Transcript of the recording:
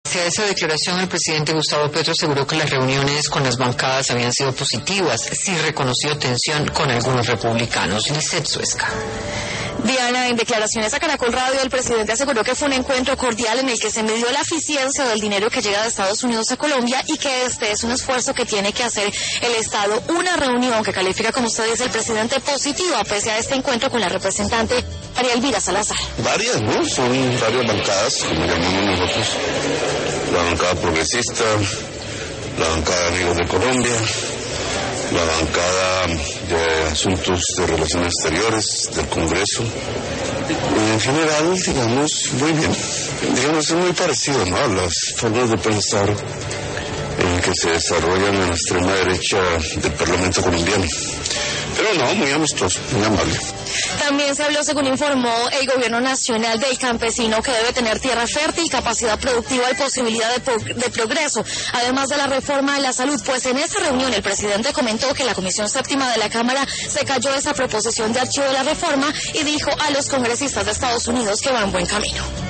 Hacia esa declaración, el presidente Gustavo Petro aseguró que las reuniones con las bancadas habían sido positivas. Sí reconoció tensión con algunos republicanos. Lisset Suezca. Diana, en declaraciones a Caracol Radio, el presidente aseguró que fue un encuentro cordial en el que se midió la eficiencia del dinero que llega de Estados Unidos a Colombia y que este es un esfuerzo que tiene que hacer el Estado. Una reunión que califica, como usted dice, el presidente positiva, pese a este encuentro con la representante María Elvira Salazar. Varias, ¿no? Son varias bancadas, como llamamos nosotros. La bancada progresista, la bancada de Amigos de Colombia, la bancada de Asuntos de Relaciones Exteriores del Congreso. En general, digamos, muy bien. Digamos, es muy parecido, ¿no?, a las formas de pensar que se desarrollan en la extrema derecha del Parlamento colombiano. Pero no, muy amistoso, muy amable. También se habló, según informó el gobierno nacional, del campesino que debe tener tierra fértil, capacidad productiva y posibilidad de progreso, además de la reforma de la salud. Pues en esa reunión el presidente comentó que la Comisión Séptima de la Cámara se cayó esa proposición de archivo de la reforma y dijo a los congresistas de Estados Unidos que va en buen camino.